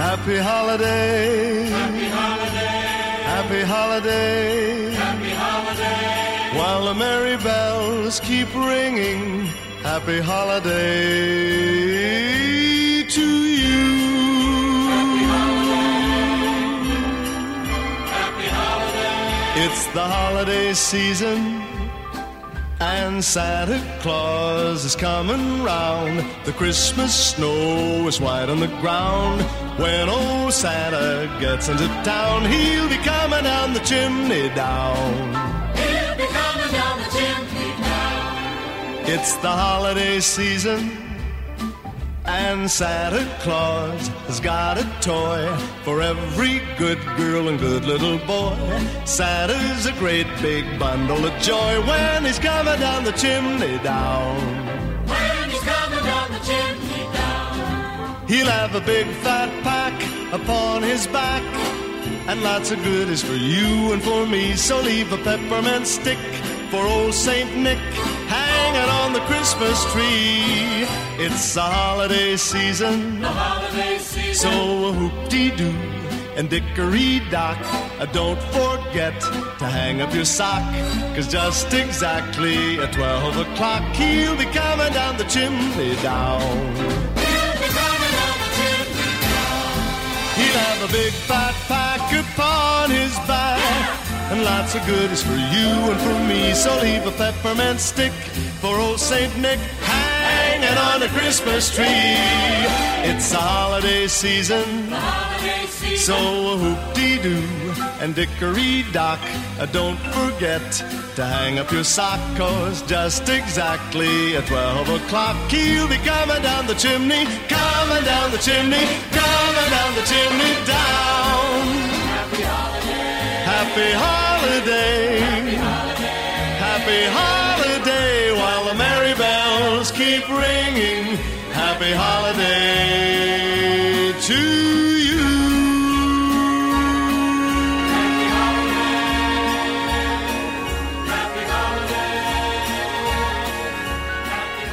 Happy holiday. Happy holiday. Happy holiday. Happy holiday. While the merry bells keep ringing, happy holiday to you. Happy holiday. Happy holiday. It's the holiday season, and Santa Claus is coming round. The Christmas snow is white on the ground. When old Santa gets into town, he'll be coming down the chimney down. He'll be coming down the chimney down. It's the holiday season, and Santa Claus has got a toy for every good girl and good little boy. Santa's a great big bundle of joy when he's coming down the chimney down. When he's coming down the chimney down. He'll have a big fat pack upon his back, and lots of goodies for you and for me. So leave a peppermint stick for old Saint Nick hanging on the Christmas tree. It's the holiday season, the holiday season. So whoop-dee-doo and dickory-dock, don't forget to hang up your sock, 'cause just exactly at 12 o'clock he'll be coming down the chimney down. He'll be coming down the chimney down. He'll have a big fat pack upon his back, and lots of goodies for you and for me. So leave a peppermint stick for old Saint Nick hanging on a Christmas tree. It's the holiday season, the holiday season. So whoop-dee-doo and dickory-dock, don't forget to hang up your sock, 'cause just exactly at 12 o'clock he'll be coming down the chimney, coming down the chimney, coming down the chimney down. Happy holiday. Happy holiday. Happy holiday. Happy holiday. While the merry bells keep ringing, happy holiday to you. Happy holiday. Happy holiday. Happy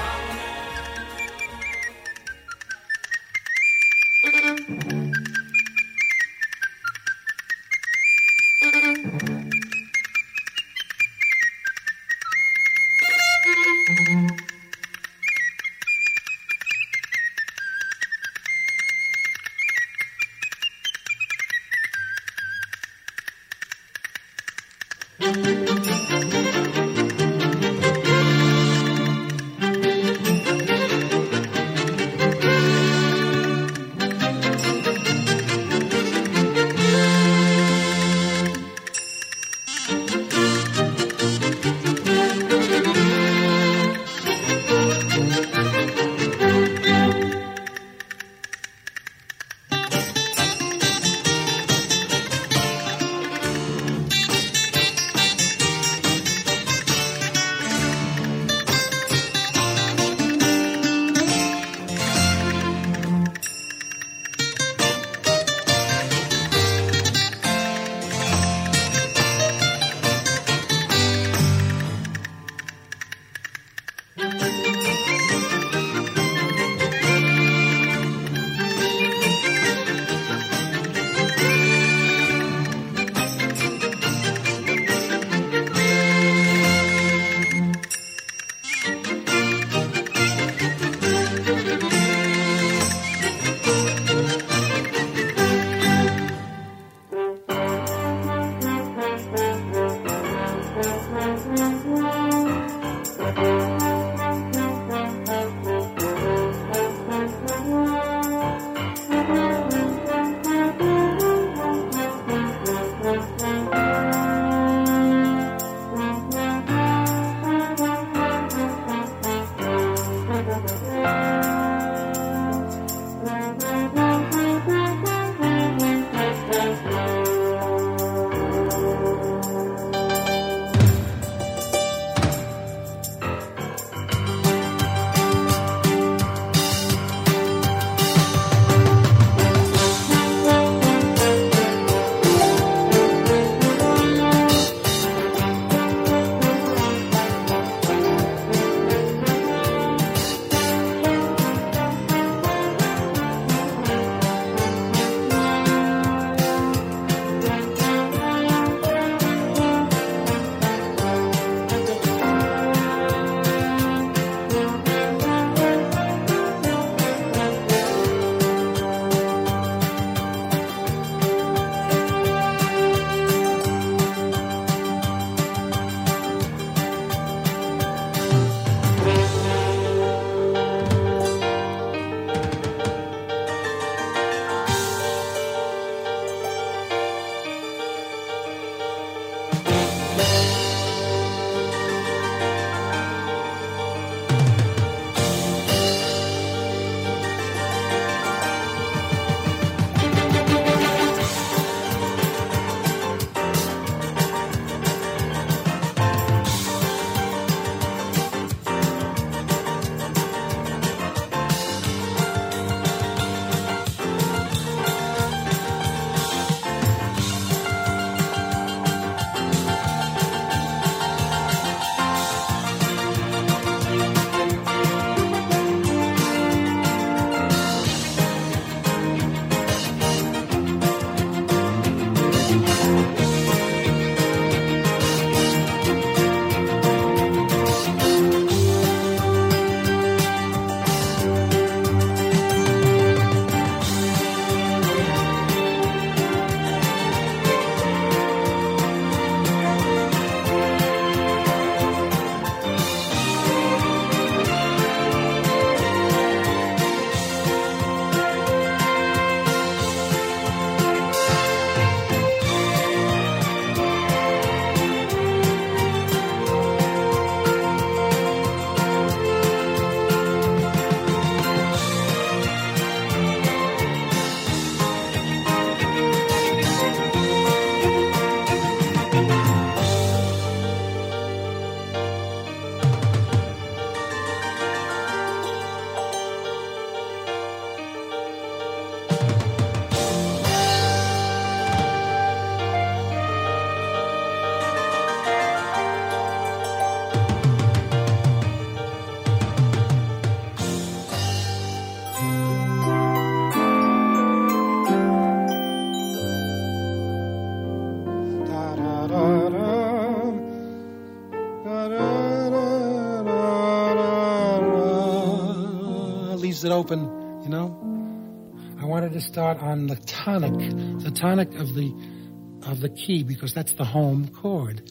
keeps it open, you know. I wanted to start on the tonic of the key, because that's the home chord.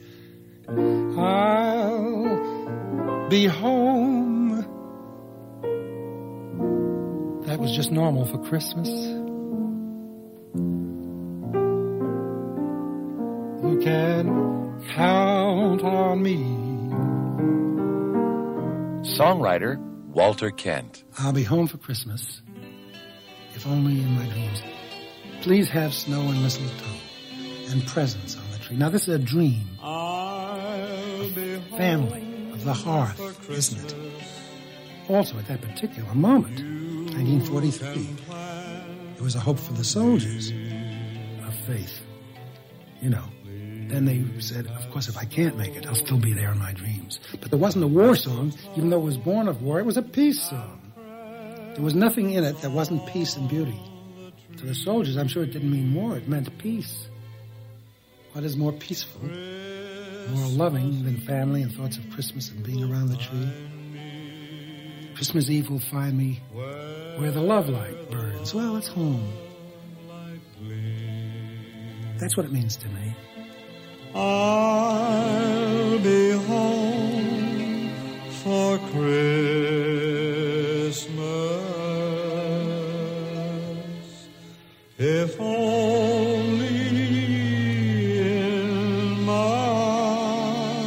I'll be home. That was just normal for Christmas. You can count on me. Songwriter Walter Kent. I'll be home for Christmas, if only in my dreams. Please have snow and mistletoe and presents on the tree. Now, this is a dream of family, of the hearth, isn't it? Also, at that particular moment, 1943, it was a hope for the soldiers of faith. You know, then they said, of course, if I can't make it, I'll still be there in my dreams. But there wasn't a war song, even though it was born of war. It was a peace song. There was nothing in it that wasn't peace and beauty. To the soldiers, I'm sure it didn't mean war. It meant peace. What is more peaceful, more loving than family and thoughts of Christmas and being around the tree? Christmas Eve will find me where the love light burns. Well, it's home. That's what it means to me. I'll be home for Christmas, if only in my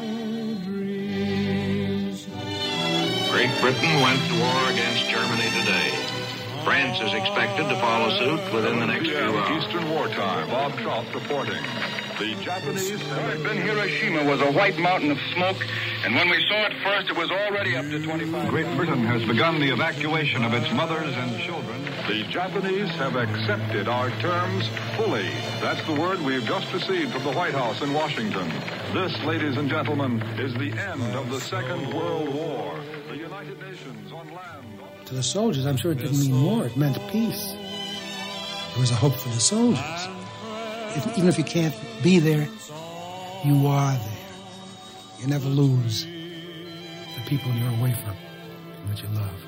dreams. Great Britain went to war against Germany today. France is expected to follow suit within the next few hours. Eastern wartime. Bob Trout reporting. The Japanese had been Hiroshima was a white mountain of smoke, and when we saw it first, it was already up to 25. Great Britain has begun the evacuation of its mothers and children. The Japanese have accepted our terms fully. That's the word we've just received from the White House in Washington. This, ladies and gentlemen, is the end of the Second World War. The United Nations on land. To the soldiers, I'm sure it didn't mean war. It meant peace. It was a hope for the soldiers. Even if you can't be there, you are there. You never lose the people you're away from that you love.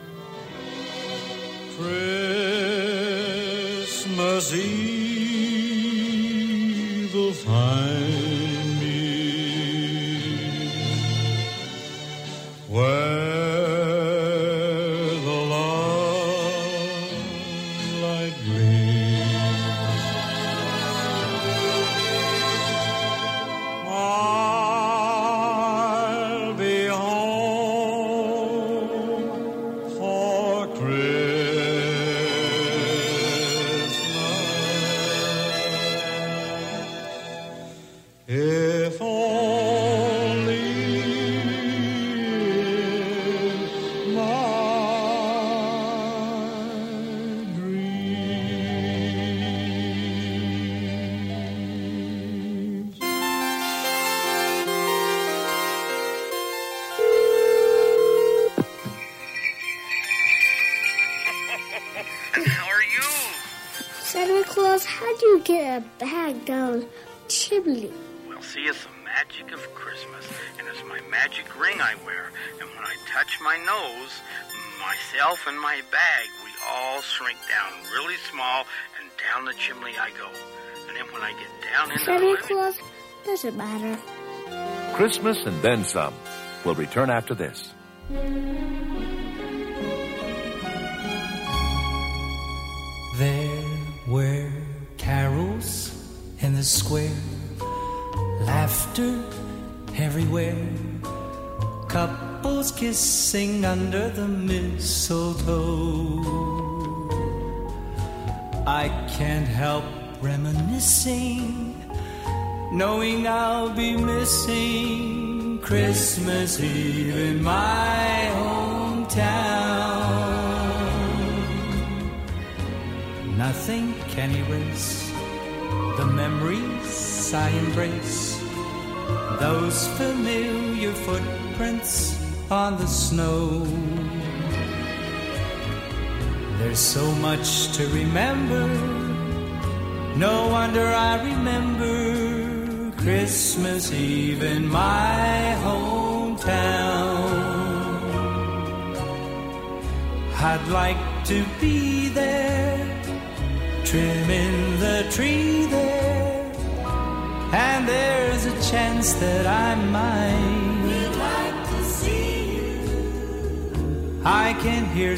Christmas Eve will find me where the love light gleams. I'll be home for Christmas, if only in my dreams. How are you? Santa Claus, how do you get a bag down chimney? Well, see, it's the magic of Christmas, and it's my magic ring I wear. And when I touch my nose, myself and my bag, we all shrink down really small, and down the chimney I go. And then when I get down into the Santa living... Claus, doesn't matter. Christmas and then some. We'll return after this. There were carols in the square, laughter everywhere, couples kissing under the mistletoe. I can't help reminiscing, knowing I'll be missing Christmas Eve in my hometown. Nothing can erase the memories I embrace, those familiar footprints on the snow. There's so much to remember, no wonder I remember Christmas Eve in my hometown. I'd like to be there, trimming the tree there, and there's a chance that I might. We'd like to see you. I can hear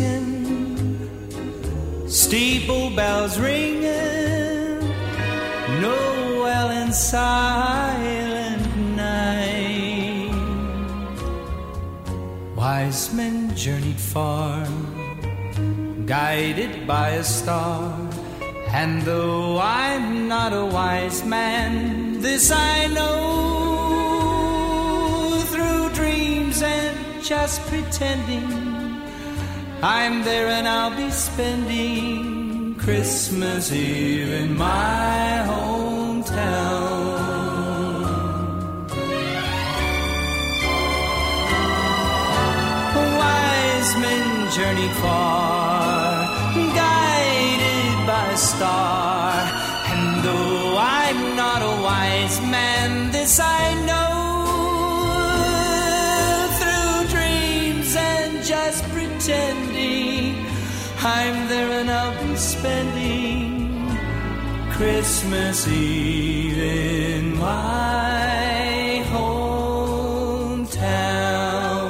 singing, steeple bells ringing, Noel in silent night. Wise men journeyed far, guided by a star, and though I'm not a wise man, this I know, through dreams and just pretending, I'm there and I'll be spending Christmas Eve in my hometown. Wise men journeyed far, guided by a star, and though I'm not a wise man, this I know, through dreams and just pretending, I'm there and I'll be spending Christmas Eve in my hometown.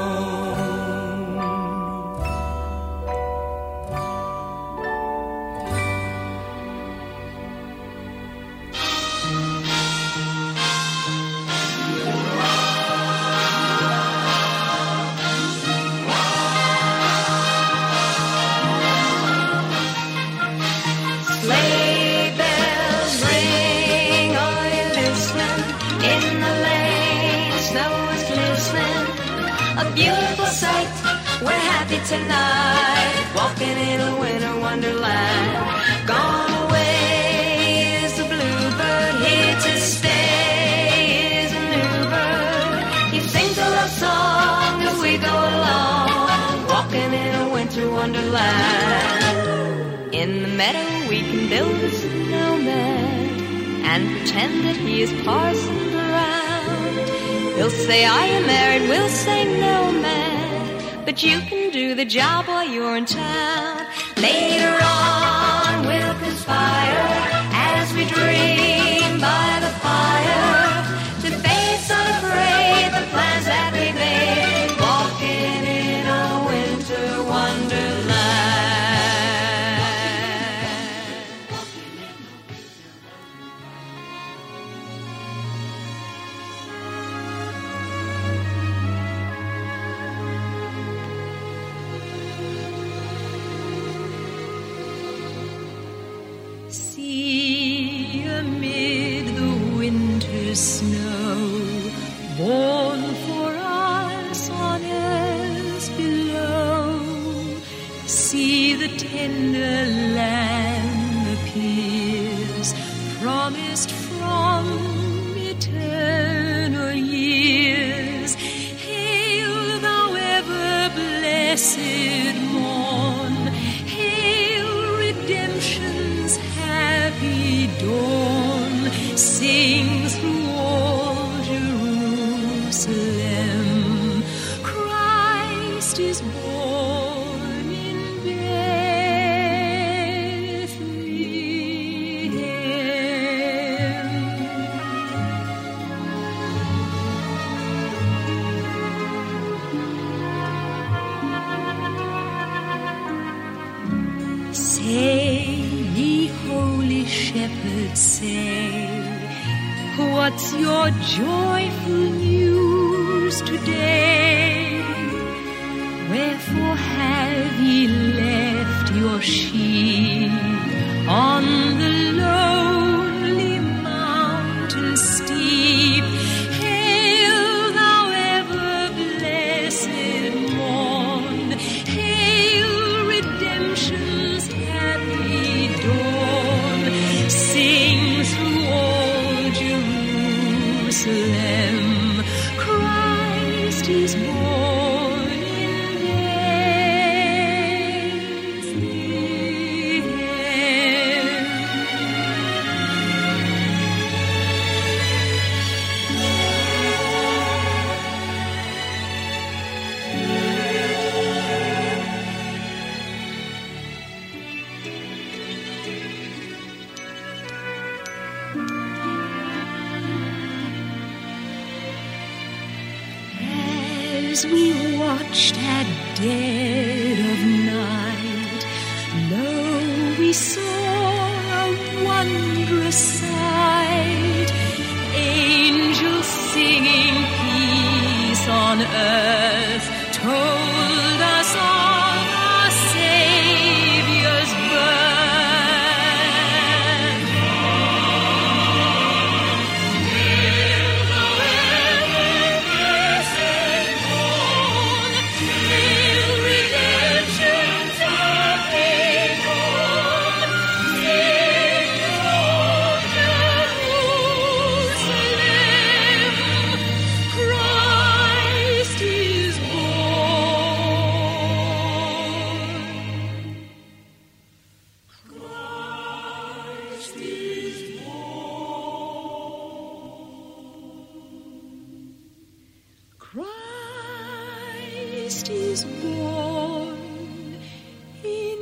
Tonight, walking in a winter wonderland. Gone away is the bluebird, here to stay is a new bird. He sings a love song as we go along, walking in a winter wonderland. In the meadow we can build a snowman and pretend that he is Parson Brown. He'll say I am married, we'll say no man, but you can do the job while you're in town. Later on we'll conspire as we dream by the fire to face unafraid the plans that we made, walking in a winter wonderland. Snow, born for us on earth below. See the tender land appears, promised from eternal years. Hail thou ever blessed morn, hail redemption's happy dawn. Sing through all Jerusalem, Christ is born in Bethlehem. Say, ye holy shepherds, say, what's your joyful news today? Wherefore have ye left your sheep on the lonely mountain steep? Hail thou ever blessed morn, hail redemption's happy dawn. Sing through all Jerusalem, Christ is born. as we watched at dead of night, lo, we saw a wondrous sight. Angels singing peace on earth told us of our Savior's birth. Christ is born in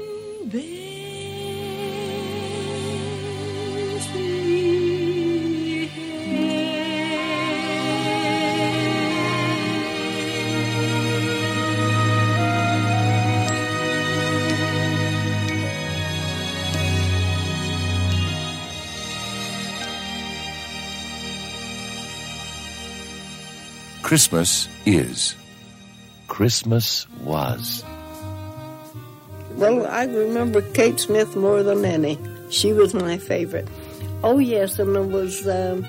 Christmas is. Christmas was. Well, I remember Kate Smith more than any. She was my favorite. Oh, yes, and there was,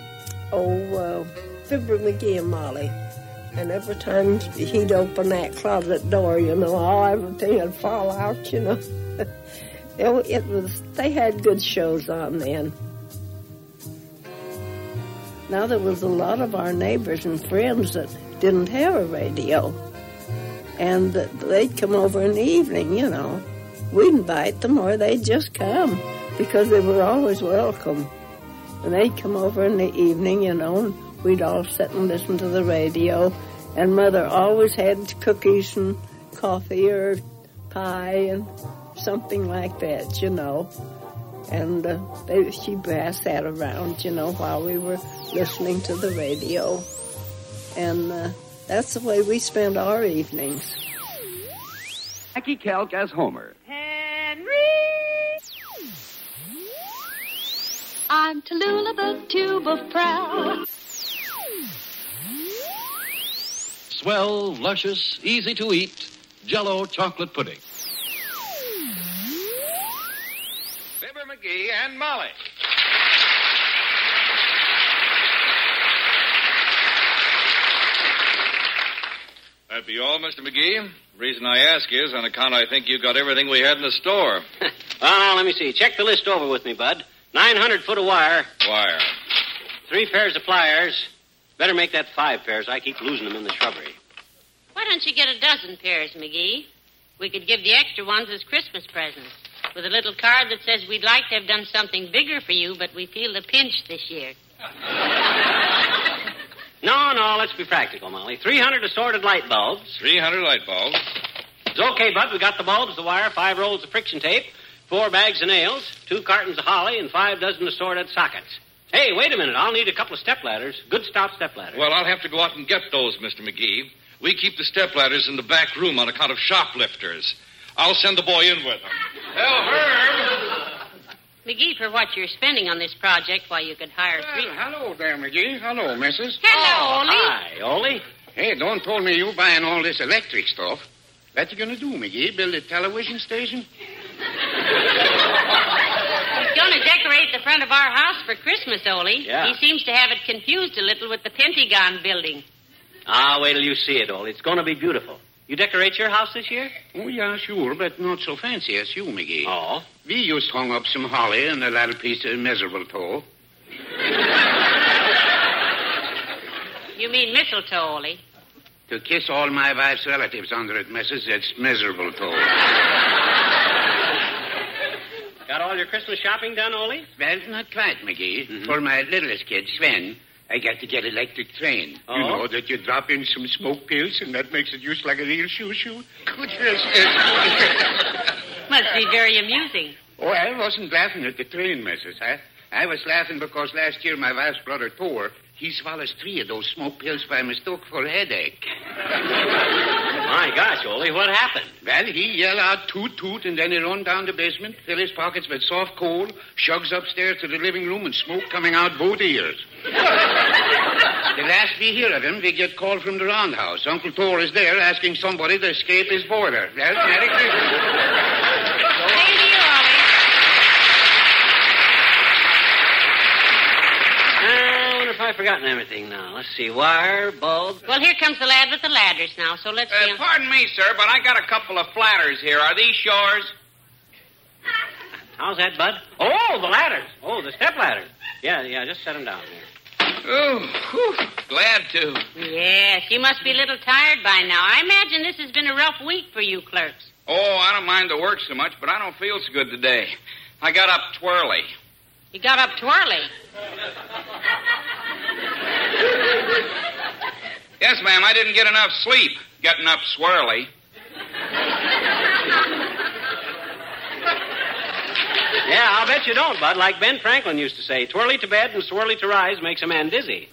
Fibber McGee and Molly. And every time he'd open that closet door, everything would fall out, They had good shows on then. Now, there was a lot of our neighbors and friends that didn't have a radio. And they'd come over in the evening, We'd invite them or they'd just come because they were always welcome. And they'd come over in the evening, and we'd all sit and listen to the radio. And Mother always had cookies and coffee or pie and something like that, And she'd pass that around, while we were listening to the radio. And that's the way we spent our evenings. Jackie Kelk as Homer. Henry! I'm Tallulah, the tube of prowl. Swell, luscious, easy to eat, Jell-O chocolate pudding. Fibber McGee and Molly. That be all, Mr. McGee? Reason I ask is on account I think you got everything we had in the store. Well, now, let me see. Check the list over with me, Bud. 900 foot of wire. Wire. 3 pairs of pliers. Better make that 5 pairs. I keep losing them in the shrubbery. Why don't you get a dozen pairs, McGee? We could give the extra ones as Christmas presents, with a little card that says we'd like to have done something bigger for you, but we feel the pinch this year. No, let's be practical, Molly. 300 assorted light bulbs. 300 light bulbs. It's okay, Bud. We got the bulbs, the wire, 5 rolls of friction tape, 4 bags of nails, 2 cartons of holly, and 5 dozen assorted sockets. Hey, wait a minute. I'll need a couple of stepladders. Good stout stepladders. Well, I'll have to go out and get those, Mr. McGee. We keep the stepladders in the back room on account of shoplifters. I'll send the boy in with them. Hell, Herb! McGee, for what you're spending on this project, why, you could hire 3... Hello there, McGee. Hello, missus. Hello, Ole. Hi, Ole. Hey, don't told me you buying all this electric stuff. What you gonna do, McGee? Build a television station? He's going to decorate the front of our house for Christmas, Ole. Yeah. He seems to have it confused a little with the Pentagon building. Wait till you see it, Ole. It's going to be beautiful. You decorate your house this year? Oh, yeah, sure, but not so fancy as you, McGee. Oh? We just hung up some holly and a little piece of mistletoe. You mean mistletoe, Ole? To kiss all my wife's relatives under it, missus, it's miserable toe. Got all your Christmas shopping done, Ole? Well, not quite, McGee. Mm-hmm. For my littlest kid, Sven, I got to get electric train. Oh? You know that you drop in some smoke pills and that makes it just like a real shoo-shoo. Must be very amusing. Oh, I wasn't laughing at the train, missus. I was laughing because last year my wife's brother, Thor, He swallows 3 of those smoke pills by mistake for a headache. My gosh, Ole, what happened? Well, he yelled out toot toot, and then he run down the basement, fill his pockets with soft coal, shugs upstairs to the living room, and smoke coming out both ears. The last we hear of him, we get called from the roundhouse. Uncle Thor is there asking somebody to escape his boarder. Well, Merry Christmas. Same to you, Ollie. I wonder if I've forgotten everything now. Let's see. Wire, bulb. Well, here comes the lad with the ladders now, so let's see. Pardon me, sir, but I got a couple of flatters here. Are these yours? How's that, Bud? Oh, the ladders. Oh, the step ladders. Yeah, just set them down here. Oh, whew, glad to. Yes, you must be a little tired by now. I imagine this has been a rough week for you clerks. Oh, I don't mind the work so much, but I don't feel so good today. I got up twirly. You got up twirly. Yes, ma'am, I didn't get enough sleep getting up swirly. Yeah, I'll bet you don't, Bud. Like Ben Franklin used to say, twirly to bed and swirly to rise makes a man dizzy.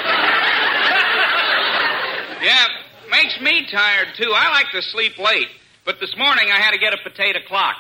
Yeah, makes me tired, too. I like to sleep late, but this morning I had to get a potato clock.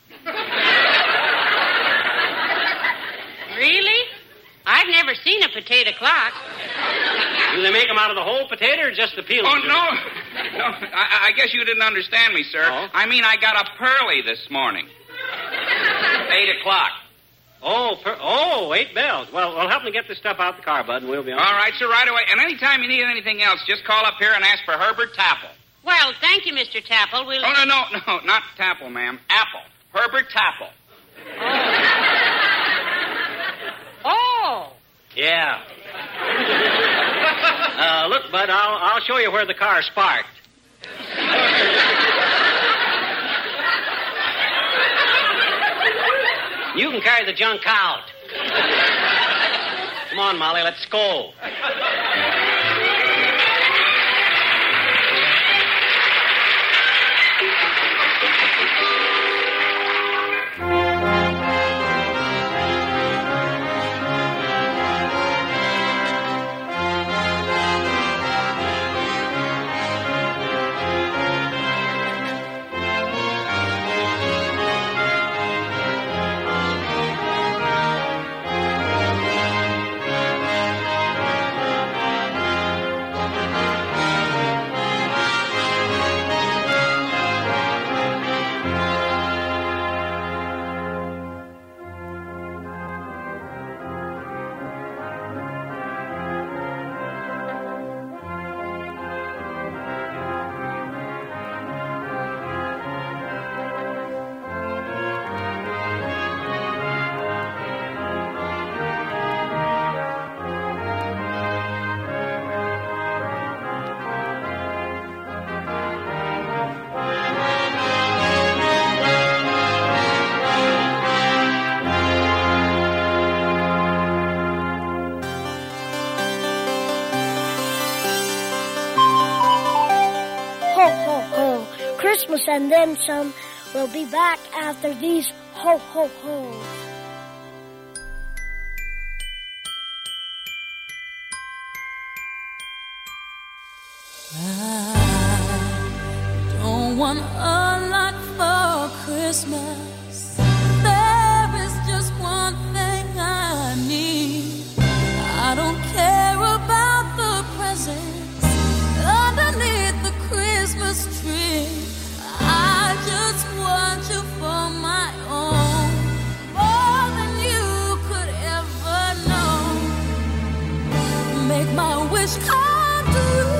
Really? I've never seen a potato clock. Do they make them out of the whole potato or just the peel? Oh, no. I guess you didn't understand me, sir. Oh? I mean, I got up early this morning. 8 o'clock. Oh, 8 bells. Well, help me get this stuff out the car, Bud, and we'll be on. All right, sir, right away. And anytime you need anything else, just call up here and ask for Herbert Tapple. Well, thank you, Mr. Tapple. We'll... Oh, no, not Tapple, ma'am. Apple. Herbert Tapple. Oh. Yeah. Look, Bud, I'll show you where the car sparked. You can carry the junk out. Come on, Molly, let's go. Christmas and then some. We'll be back after these ho, ho, ho. I don't want a lot for Christmas. There is just one thing I need. I don't care about the presents underneath the Christmas tree. I just want you for my own, more than you could ever know. Make my wish come true.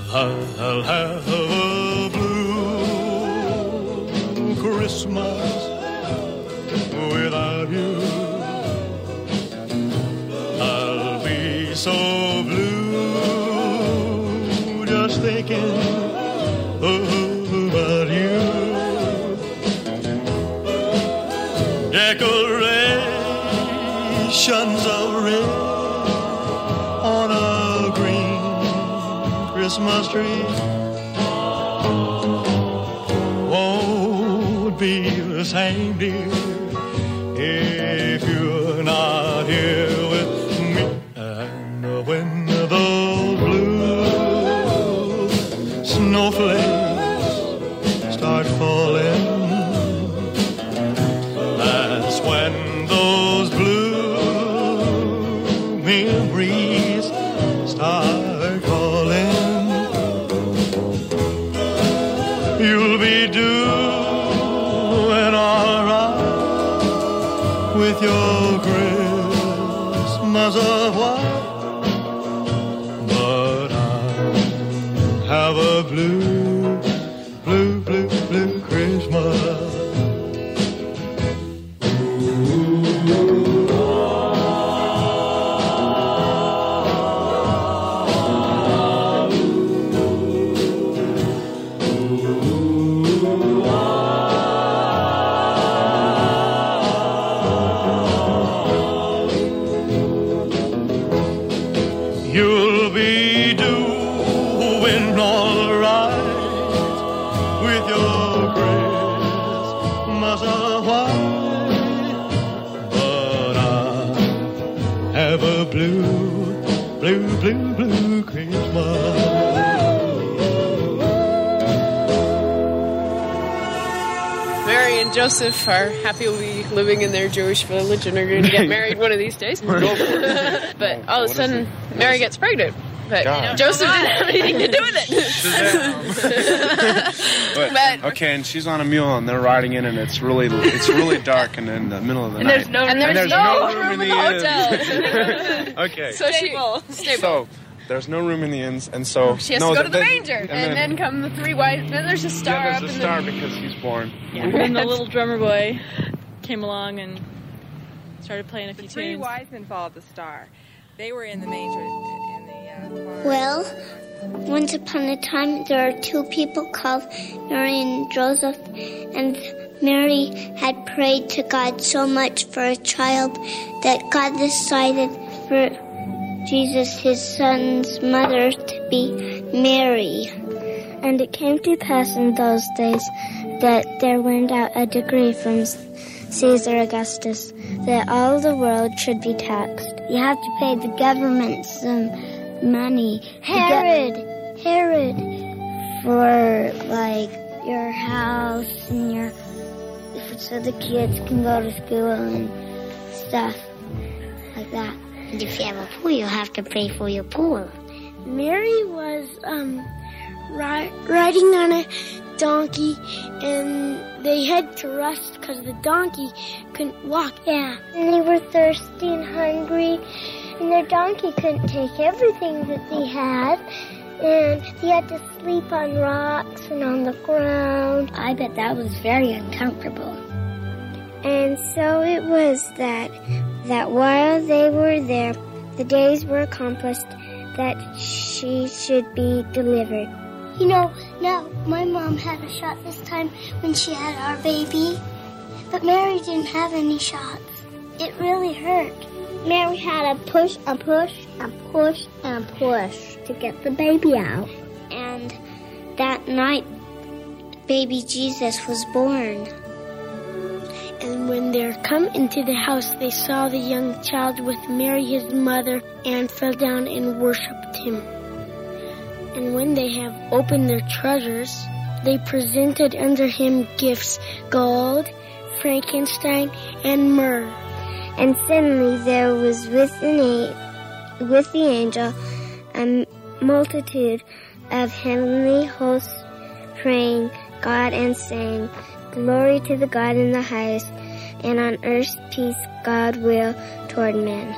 I'll have a blue Christmas without you. I'll be so blue just thinking about you. Decorations of red on a green Christmas tree won't be the same, dear, if you're not here with me. And when those blue snowflakes start falling, that's when those blue memories start calling. You'll be doing all right with your Christmas of white, but I have a blue, blue, blue, blue Christmas. You'll be doing all right with your Christmas of white, but I have a blue, blue, blue, blue Christmas. Mary and Joseph are happily living in their Jewish village and are going to get married one of these days. But all of a sudden, Mary gets pregnant. But Joseph didn't have anything to do with it. But, okay, and she's on a mule, and they're riding in, and it's really dark, and in the middle of the night. There's no room in the hotel. Okay. So stable. So there's no room in the inns, and so she has to go to the manger, and then come the three wise. Then there's a star up. There's a star because he's born. Yeah. And then the little drummer boy came along and started playing a few tunes. The three wise men followed the star. They were in the manger. Well, once upon a time, there are two people called Mary and Joseph, and Mary had prayed to God so much for a child that God decided for Jesus, his son's mother, to be Mary. And it came to pass in those days that there went out a decree from Caesar Augustus that all the world should be taxed. You have to pay the government some money. Herod, for like your house and so the kids can go to school and stuff like that. And if you have a pool, you'll have to pay for your pool. Mary was riding on a donkey, and they had to rest because the donkey couldn't walk. Yeah, and they were thirsty and hungry. And their donkey couldn't take everything that they had, and they had to sleep on rocks and on the ground. I bet that was very uncomfortable. And so it was that while they were there, the days were accomplished that she should be delivered. You know, now my mom had a shot this time when she had our baby, but Mary didn't have any shots. It really hurt. Mary had to push and push and push and push to get the baby out. And that night, baby Jesus was born. And when they come into the house, they saw the young child with Mary, his mother, and fell down and worshipped him. And when they have opened their treasures, they presented unto him gifts, gold, frankincense, and myrrh. And suddenly there was with the angel a multitude of heavenly hosts praying God and saying, Glory to the God in the highest, and on earth peace God will toward men.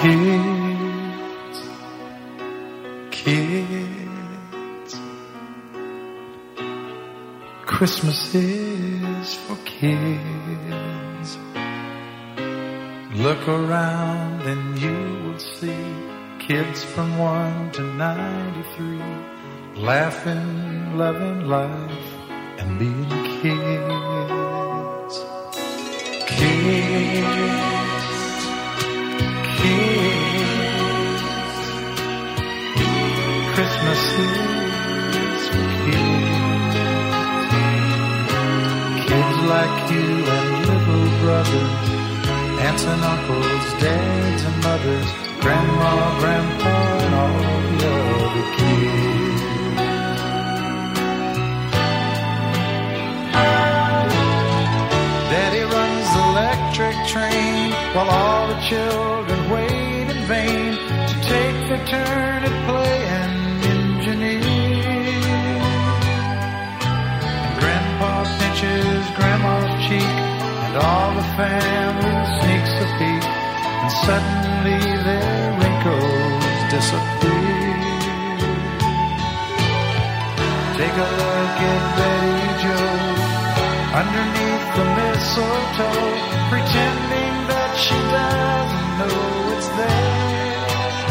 Kids, kids, Christmas is for kids. Look around and you will see kids from 1 to 93, laughing, loving life, and being kids. Kids, kids, Christmas is for kids. Kids like you and little brothers, aunts and uncles, dads and mothers, grandma, grandpa, and all the other kids. Daddy runs the electric train while all the children wait in vain to take their turn at playing engineer. And Grandpa pinches Grandma's cheek, and all the family sneaks a peek, and suddenly their wrinkles disappear. Take a look at Betty Joe underneath the mistletoe, pretending that she doesn't know it's there.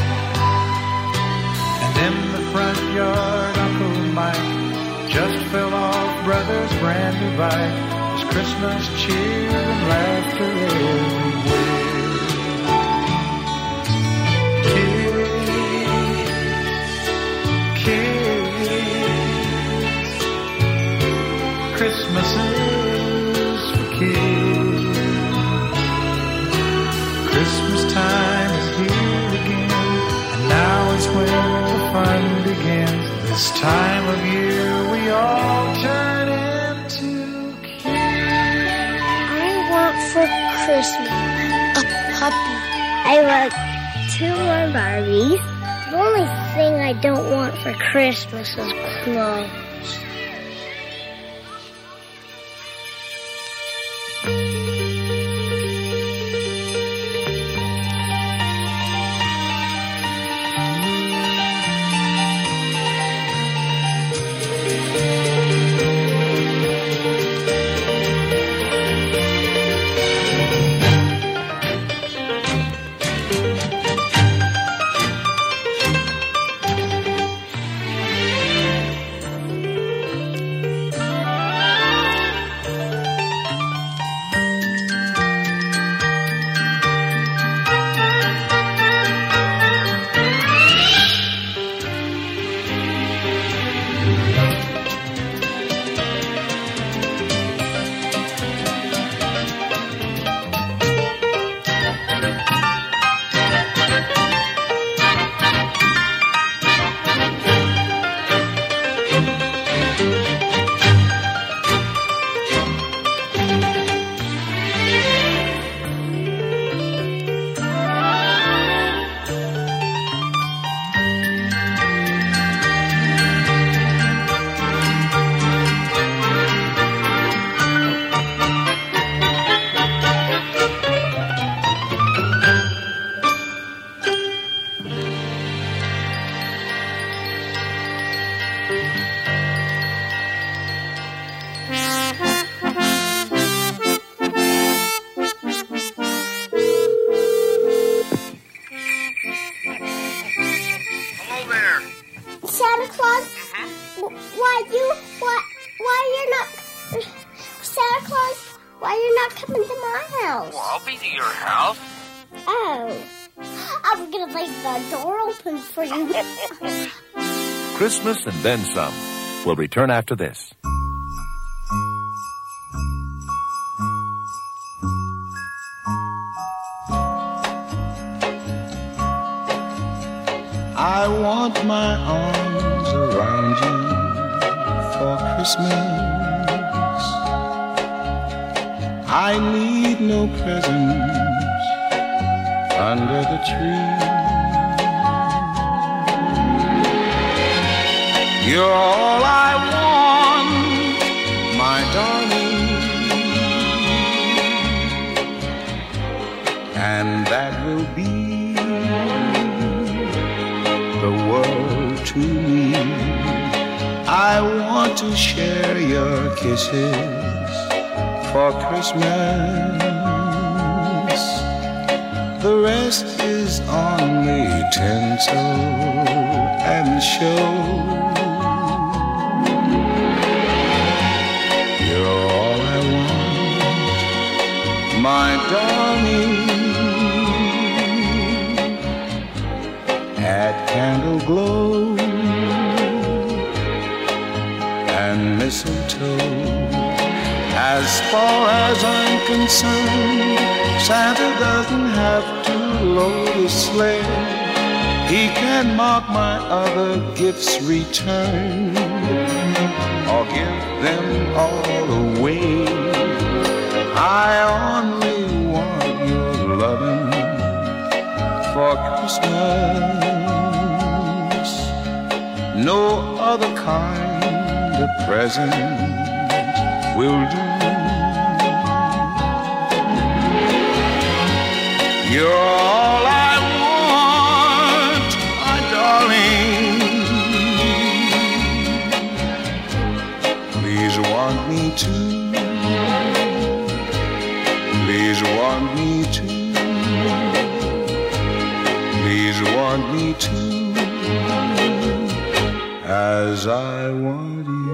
And in the front yard, Uncle Mike just fell off Brother's brand new bike. There's Christmas cheer and laughter everywhere. Christmas is for kids. Christmas time is here again, and now is when the fun begins. This time of year we all turn into kids. I want for Christmas a puppy. I want 2 more Barbies. The only thing I don't want for Christmas is clothes. Christmas and then some. We'll return after this. I want my arms around you for Christmas. I need no presents under the tree. You're all I want, my darling, and that will be to me. I want to share your kisses for Christmas. The rest is only tinsel and show. You're all I want, my darling. At candle glow and mistletoe. As far as I'm concerned, Santa doesn't have to load a sleigh. He can mark my other gifts returned or give them all away. I only want your loving for Christmas. No other kind of present will do. You're all I want, my darling. Please want me to. Please want me to. Please want me to, as I want you.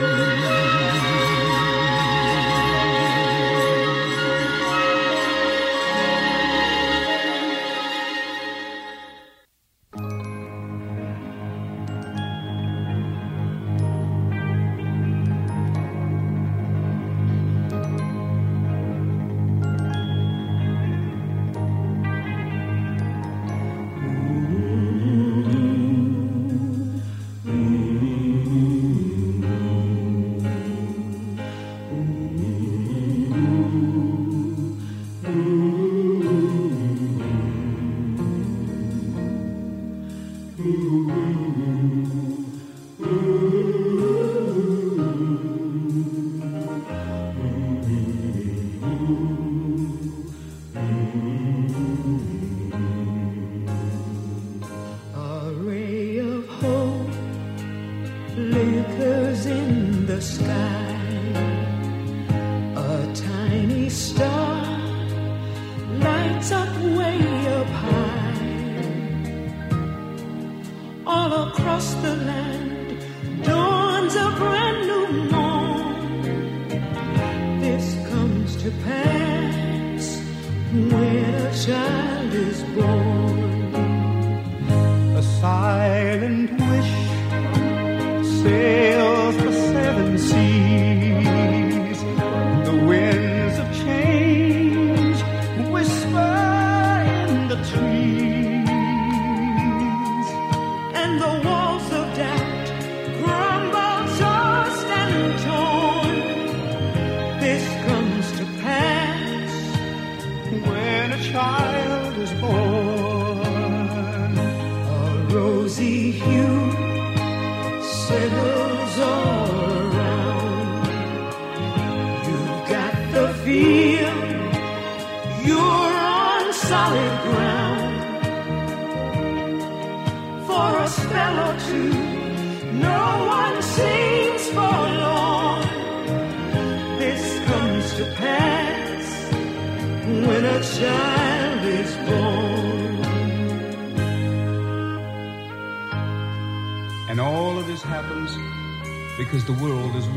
And all of this happens because the world is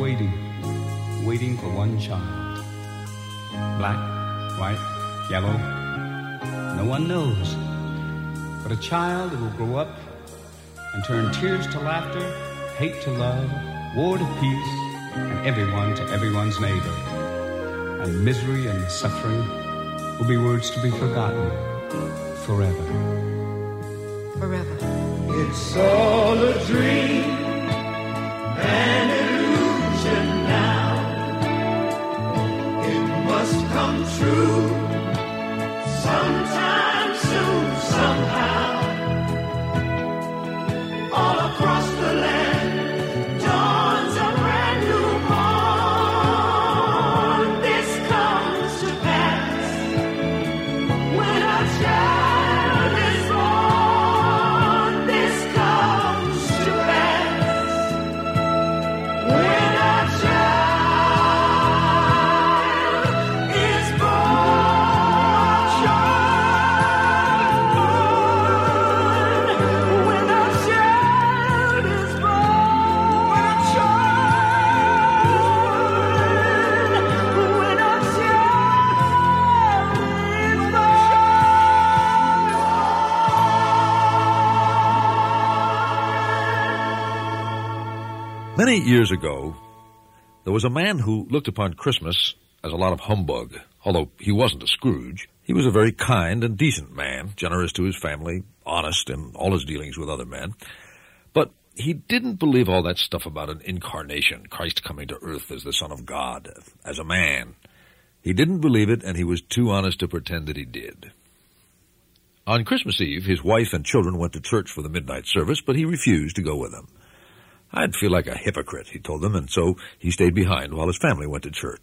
waiting for one child. Black, white, yellow, no one knows. But a child who will grow up and turn tears to laughter, hate to love, war to peace, and everyone to everyone's neighbor. And misery and suffering will be words to be forgotten forever. Forever. It's all a dream, an illusion now. It must come true sometime soon, somehow. All across the land dawns a brand new morn. This comes to pass when a child is born. This comes to Many years ago, there was a man who looked upon Christmas as a lot of humbug. Although he wasn't a Scrooge, he was a very kind and decent man, generous to his family, honest in all his dealings with other men. But he didn't believe all that stuff about an incarnation, Christ coming to earth as the Son of God, as a man. He didn't believe it, and he was too honest to pretend that he did. On Christmas Eve, his wife and children went to church for the midnight service, but he refused to go with them. I'd feel like a hypocrite, he told them, and so he stayed behind while his family went to church.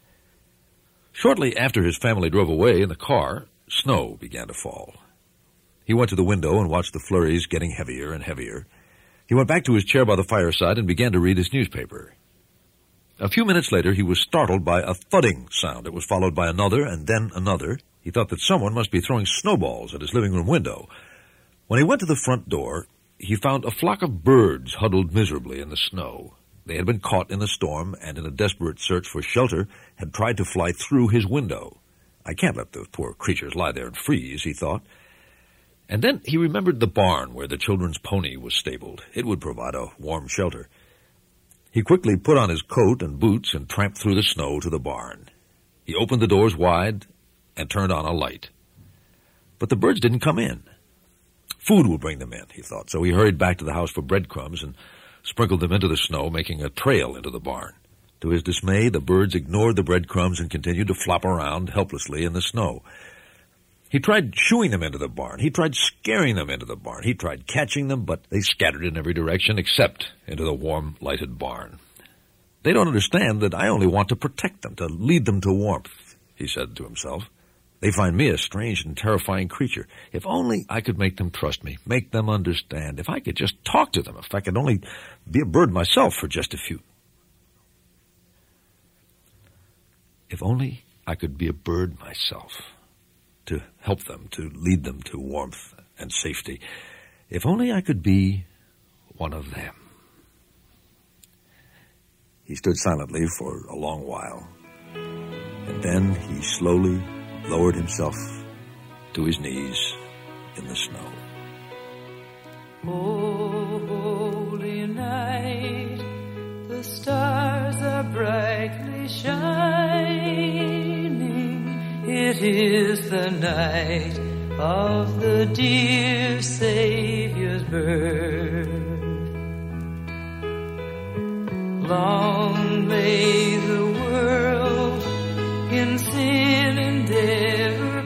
Shortly after his family drove away in the car, snow began to fall. He went to the window and watched the flurries getting heavier and heavier. He went back to his chair by the fireside and began to read his newspaper. A few minutes later, he was startled by a thudding sound. It was followed by another and then another. He thought that someone must be throwing snowballs at his living room window. When he went to the front door, he found a flock of birds huddled miserably in the snow. They had been caught in the storm and in a desperate search for shelter had tried to fly through his window. I can't let those poor creatures lie there and freeze, he thought. And then he remembered the barn where the children's pony was stabled. It would provide a warm shelter. He quickly put on his coat and boots and tramped through the snow to the barn. He opened the doors wide and turned on a light. But the birds didn't come in. Food will bring them in, he thought, so he hurried back to the house for breadcrumbs and sprinkled them into the snow, making a trail into the barn. To his dismay, the birds ignored the breadcrumbs and continued to flop around helplessly in the snow. He tried shooing them into the barn. He tried scaring them into the barn. He tried catching them, but they scattered in every direction except into the warm, lighted barn. They don't understand that I only want to protect them, to lead them to warmth, he said to himself. They find me a strange and terrifying creature. If only I could make them trust me, make them understand. If I could just talk to them, if I could only be a bird myself for just a few. If only I could be a bird myself, to help them, to lead them to warmth and safety. If only I could be one of them. He stood silently for a long while, and then he slowly lowered himself to his knees in the snow. Oh, holy night, the stars are brightly shining. It is the night of the dear Savior's birth. Long lay the world in sin and ever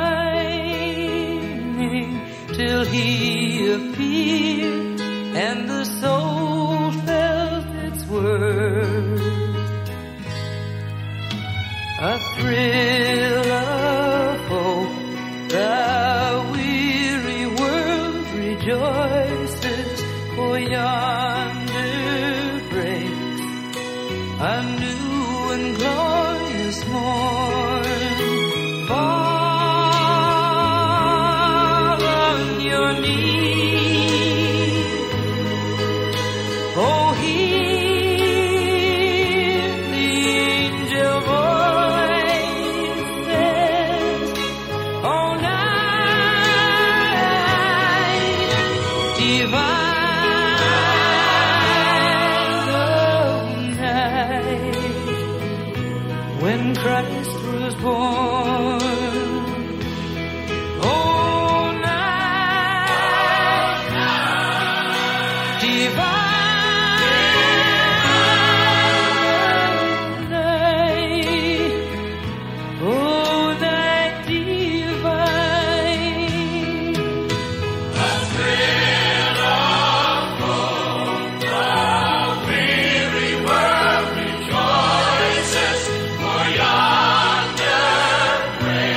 pining, till he appeared and the soul felt its worth. A thrill of hope, the weary world rejoices, for yonder breaks a new and glorious morn. Fall on your knees, oh, hear the angel voices, oh, night divine, oh, night, when Christ was born. Oh, night divine, night, oh, night divine. A thrill of hope, the weary world rejoices, for yonder breaks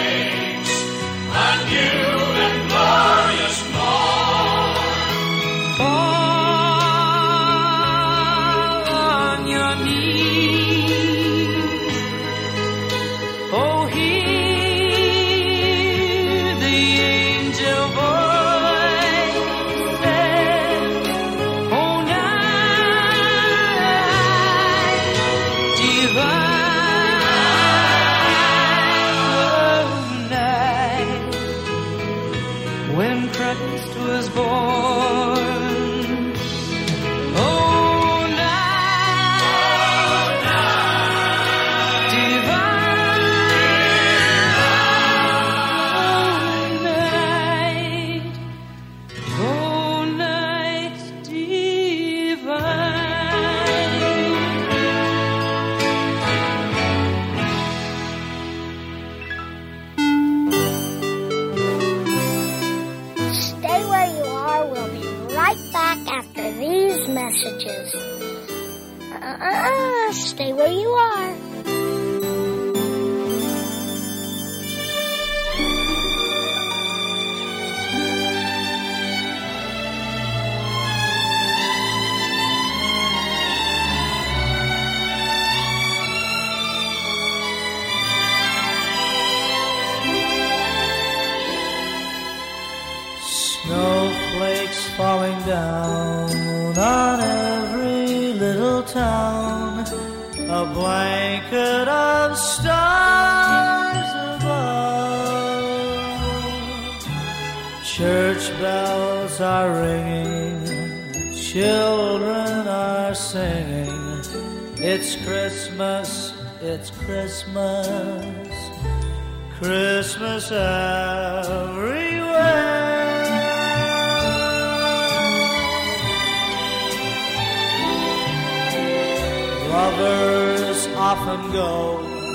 messages. Stay where you are. Snowflakes falling down on every little town, a blanket of stars above. Church bells are ringing, children are singing. It's Christmas, it's Christmas, Christmas everywhere. Lovers often go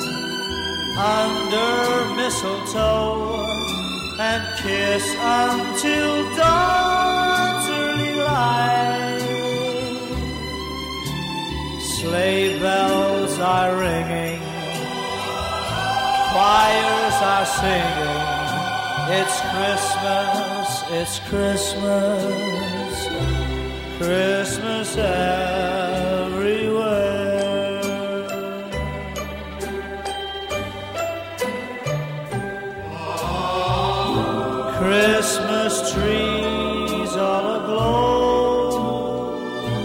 under mistletoe and kiss until dawn's early light. Sleigh bells are ringing, choirs are singing. It's Christmas, Christmas everywhere. Christmas trees all aglow,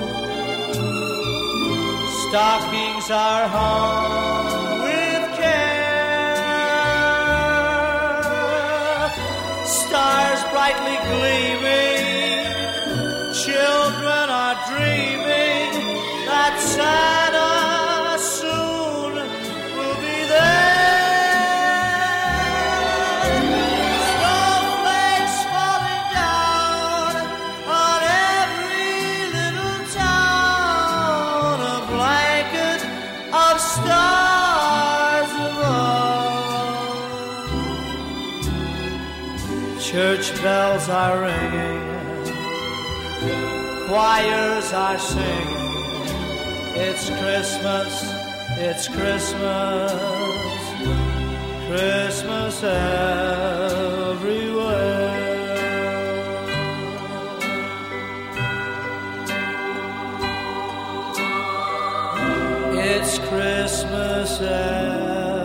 stockings are hung with care, stars brightly gleaming, children are dreaming that Santa soon will be there. Church bells are ringing, choirs are singing. It's Christmas, Christmas everywhere. It's Christmas everywhere.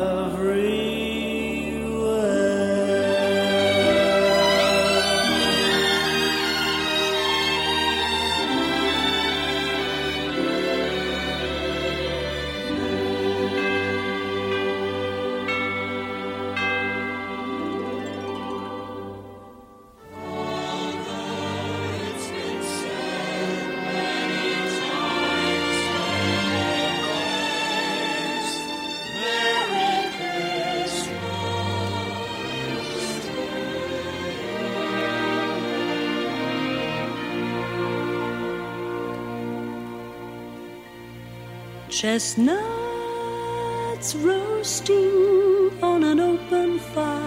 Chestnuts roasting on an open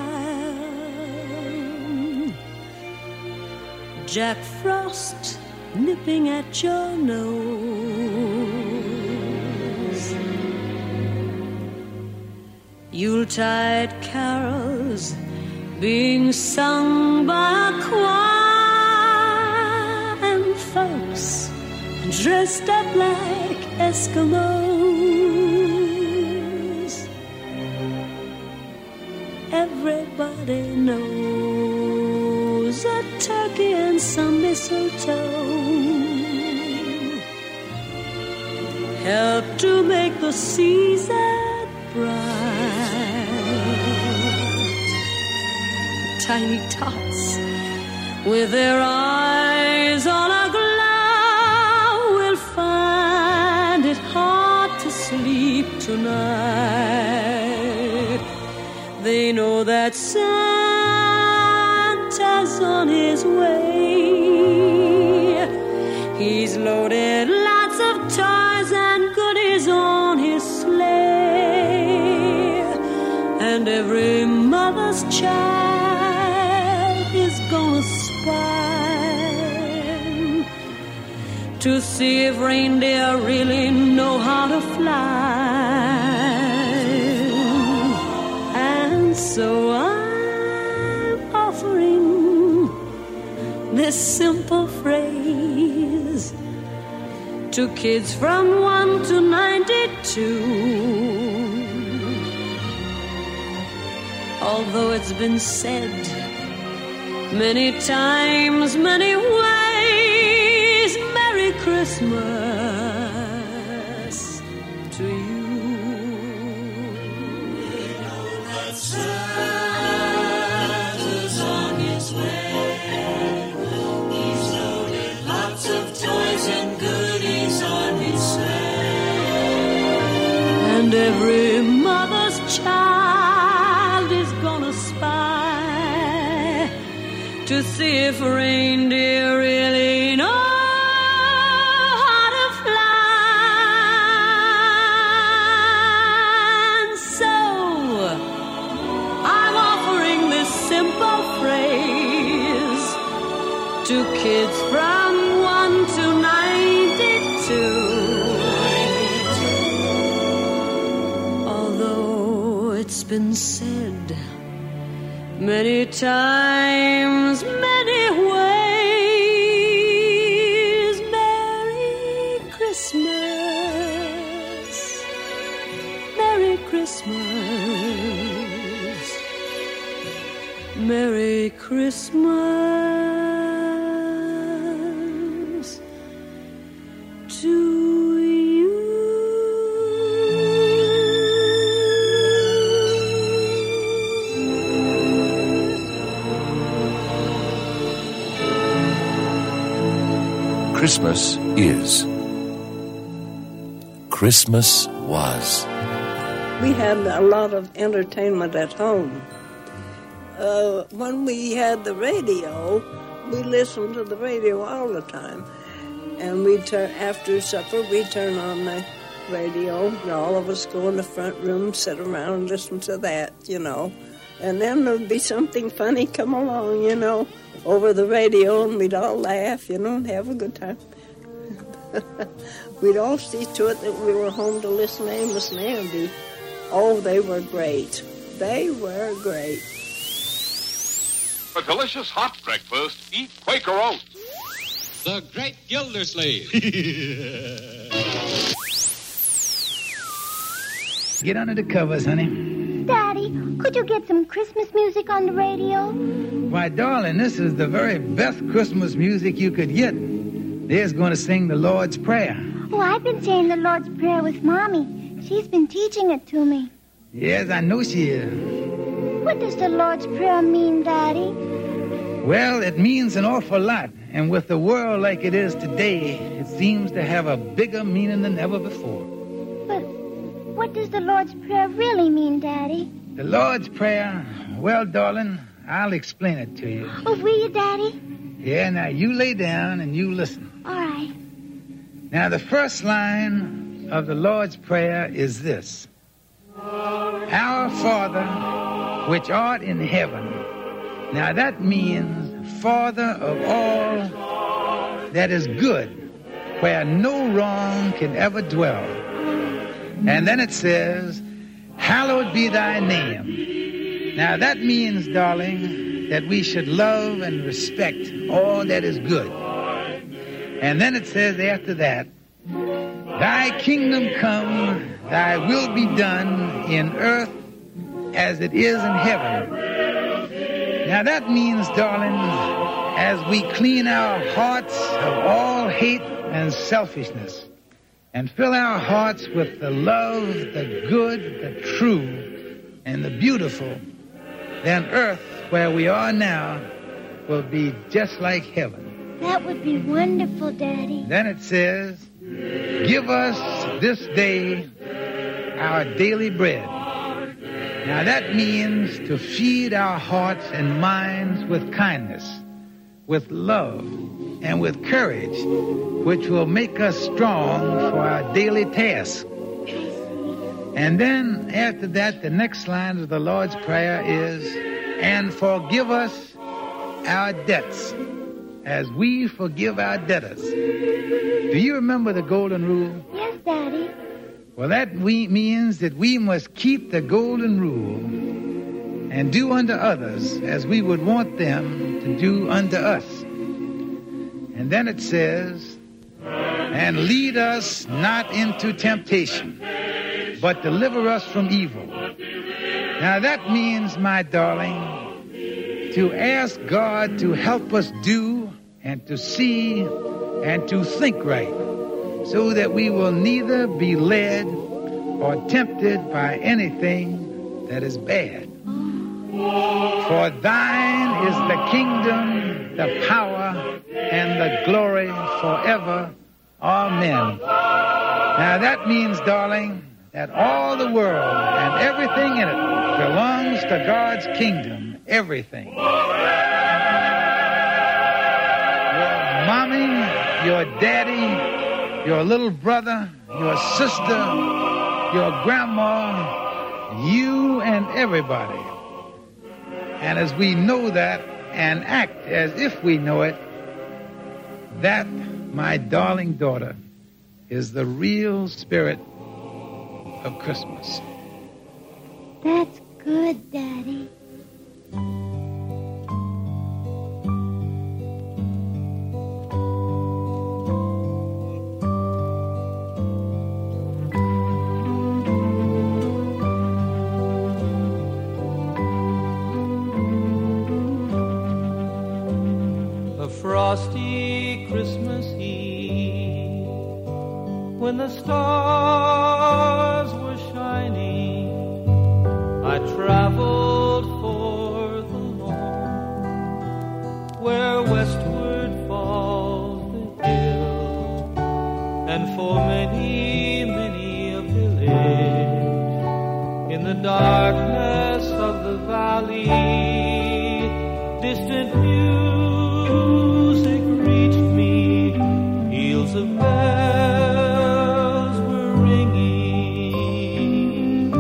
fire, Jack Frost nipping at your nose, Yuletide carols being sung by a choir, and folks dressed up like Eskimos. Everybody knows a turkey and some mistletoe help to make the season bright. Tiny tots with their eyes on a glow will find it hard to sleep tonight. They know that Santa's on his way. He's loaded lots of toys and goodies on his sleigh, and every mother's child is gonna spy to see if reindeer really know how to fly. And so I'm offering this simple phrase to kids from 1 to 92. Although it's been said many times, many ways, Merry Christmas to you. We know that Santa's on his way. He's loaded lots of toys and goodies on his sleigh. And every mother's child is gonna spy to see if reindeer really know how to fly. And so I'm offering this simple phrase to kids from 1 to 92. Although it's been said many times, many ways, Merry Christmas, Merry Christmas, Merry Christmas to you. Christmas is. Christmas was. We had a lot of entertainment at home. When we had the radio, we listened to the radio all the time. And after supper, we'd turn on the radio, and all of us go in the front room, sit around and listen to that, And then there'd be something funny come along, over the radio, and we'd all laugh, and have a good time. We'd all see to it that we were home to listen to Amos and Andy. Oh, they were great. They were great. For delicious hot breakfast, eat Quaker Oats. The Great Gildersleeve. Get under the covers, honey. Daddy, could you get some Christmas music on the radio? Why, darling, this is the very best Christmas music you could get. There's going to sing the Lord's Prayer. Oh, I've been saying the Lord's Prayer with Mommy. She's been teaching it to me. Yes, I know she is. What does the Lord's Prayer mean, Daddy? Well, it means an awful lot. And with the world like it is today, it seems to have a bigger meaning than ever before. But what does the Lord's Prayer really mean, Daddy? The Lord's Prayer? Well, darling, I'll explain it to you. Oh, will you, Daddy? Yeah, now you lay down and you listen. All right. Now, the first line of the Lord's Prayer is this. Our Father, which art in heaven. Now, that means Father of all that is good, where no wrong can ever dwell. And then it says, hallowed be thy name. Now, that means, darling, that we should love and respect all that is good. And then it says after that, thy kingdom come, thy will be done in earth as it is in heaven. Now that means, darling, as we clean our hearts of all hate and selfishness and fill our hearts with the love, the good, the true, and the beautiful, then earth, where we are now, will be just like heaven. That would be wonderful, Daddy. Then it says, give us this day our daily bread. Now that means to feed our hearts and minds with kindness, with love, and with courage, which will make us strong for our daily task. And then after that, the next line of the Lord's Prayer is, and forgive us our debts as we forgive our debtors. Do you remember the golden rule? Yes, Daddy. Well, that means that we must keep the golden rule and do unto others as we would want them to do unto us. And then it says, and lead us not into temptation, but deliver us from evil. Now that means, my darling, to ask God to help us do and to see and to think right, so that we will neither be led or tempted by anything that is bad. For thine is the kingdom, the power, and the glory forever. Amen. Now that means, darling, that all the world and everything in it belongs to God's kingdom. Everything. Your mommy, your daddy, your little brother, your sister, your grandma, you and everybody. And as we know that and act as if we know it, that, my darling daughter, is the real spirit of Christmas. That's good, Daddy. Frosty Christmas Eve, when the stars were shining, I traveled for the Lord, where westward falls the hill, and for many, many a village, in the darkness of the valley, distant music reached me, peals of bells were ringing.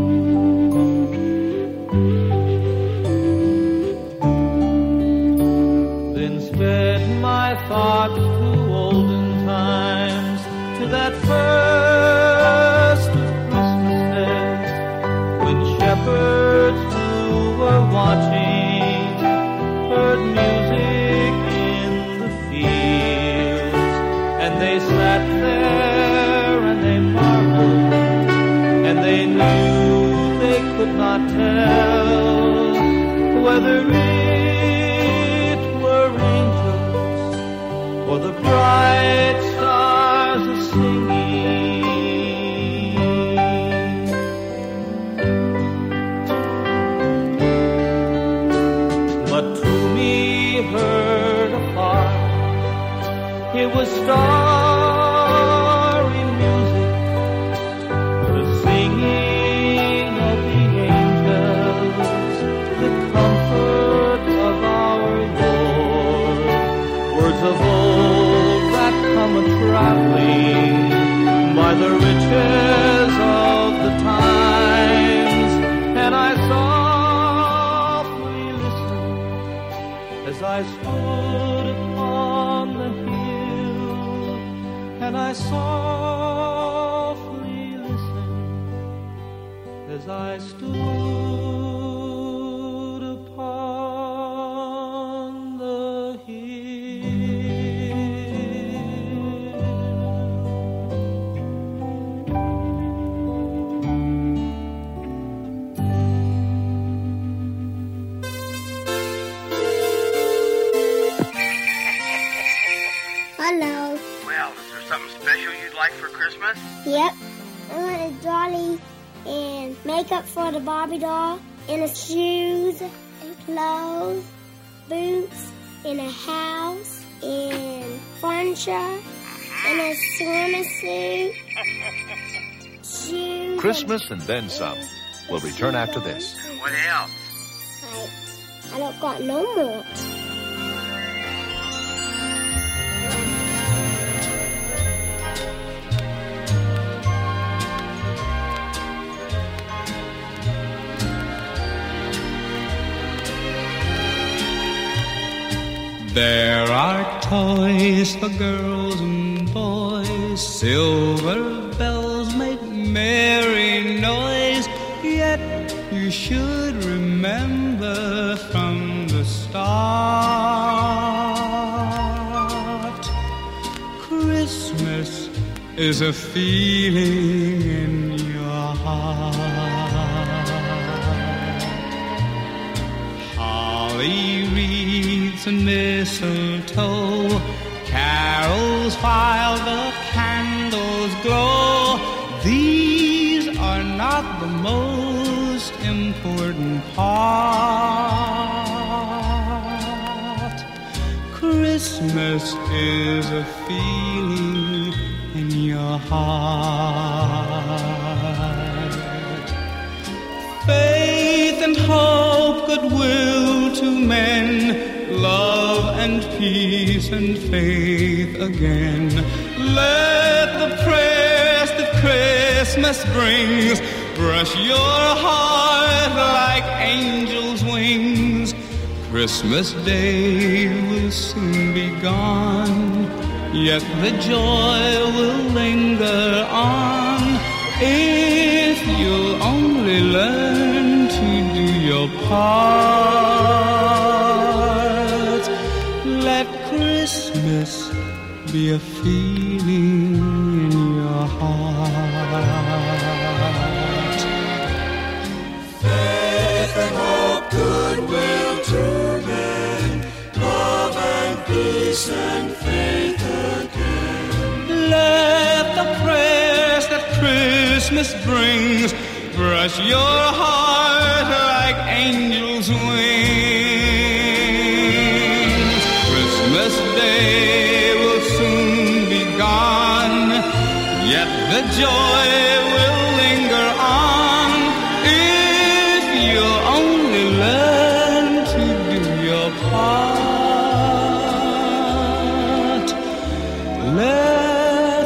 Then sped my thoughts to olden times, to that first of Christmases, when shepherds who were watching heard music in the fields, and they sat there and they marveled, and they knew they could not tell whether it were angels or the bright stars a-singing. But to me heard afar, it was starry music, the singing of the angels, the comfort of our Lord, words of old that come a-traveling by the riches of the times, and I softly listened as I stood upon the hill, and I softly listened as I stood upon the hill. Hello. Well, is there something special you'd like for Christmas? Yep. I want a dolly and makeup for the Barbie doll, and a shoes, and clothes, boots, and a house, and furniture, and a swimming suit, shoes. Christmas and then some. We'll return after this. What else? I don't got no more. There are toys for girls and boys, silver bells make merry noise, yet you should remember from the start, Christmas is a feeling in your heart. Holly wreaths and mistletoe, carols while the candles glow. These are not the most important part. Christmas is a feeling in your heart. Faith and hope, goodwill to men, love and peace and faith again. Let the prayers that Christmas brings brush your heart like angels' wings. Christmas Day will soon be gone, yet the joy will linger on if you'll only learn to do your part. Let Christmas be a feeling in your heart. Faith and hope, goodwill to men, love and peace and faith again. Let the prayers that Christmas brings brush your heart like angels' wings. Christmas Day will soon be gone, yet the joy will linger on if you'll only learn to do your part. Let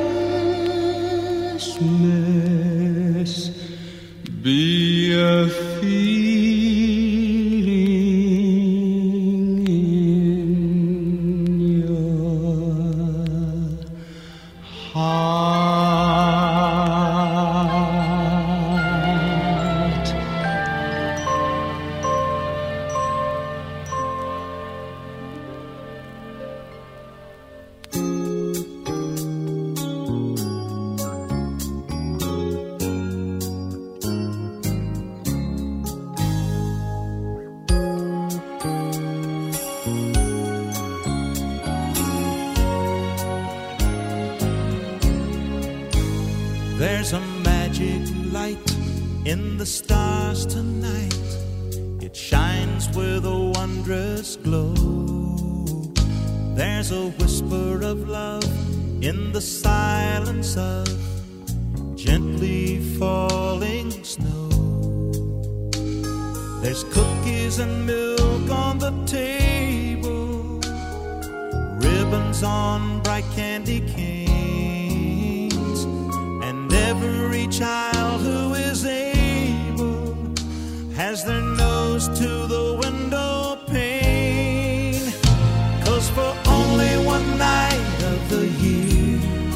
Christmas be a feeling in your heart. There's a magic light in the stars tonight. It shines with a wondrous glow. There's a whisper of love in the silence of gently falling snow. There's cookies and milk on the table, ribbons on bright candy canes, and every child who is able has their nose to the window pane. 'Cause for only one night of the year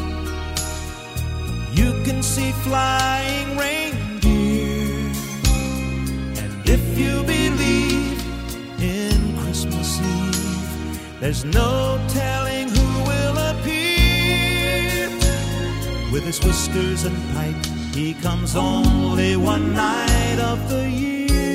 you can see flying reindeer. And if you believe in Christmas Eve, there's no telling who will appear. With his whiskers and pipe, he comes only one night of the year.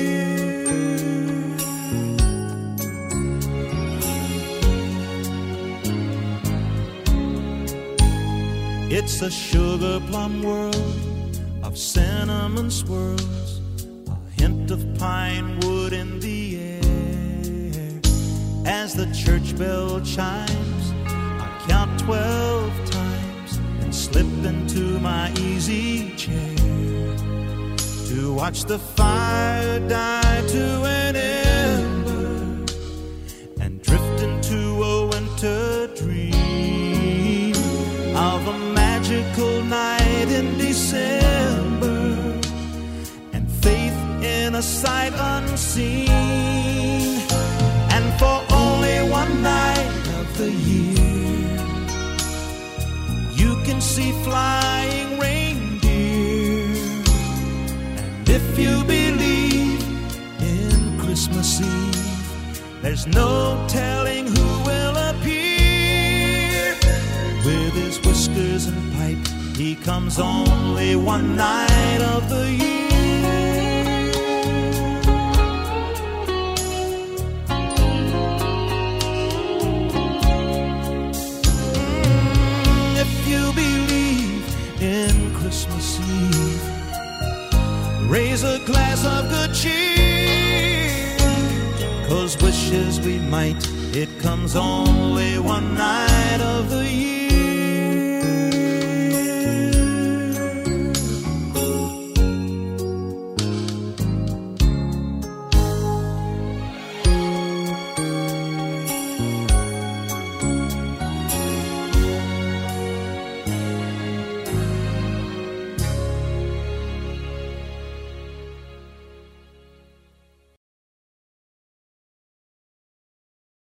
It's a sugar plum world of cinnamon swirls, a hint of pine wood in the air. As the church bell chimes, I count 12 times and slip into my easy chair to watch the fire die to an ember and drift into a winter dream of a magical night in December and faith in a sight unseen. And for only one see flying reindeer. And if you believe in Christmas Eve, there's no telling who will appear. With his whiskers and pipe, he comes only one night of the year. If you believe in Christmas Eve, raise a glass of good cheer. 'Cause wish as we might, it comes only one night of the year.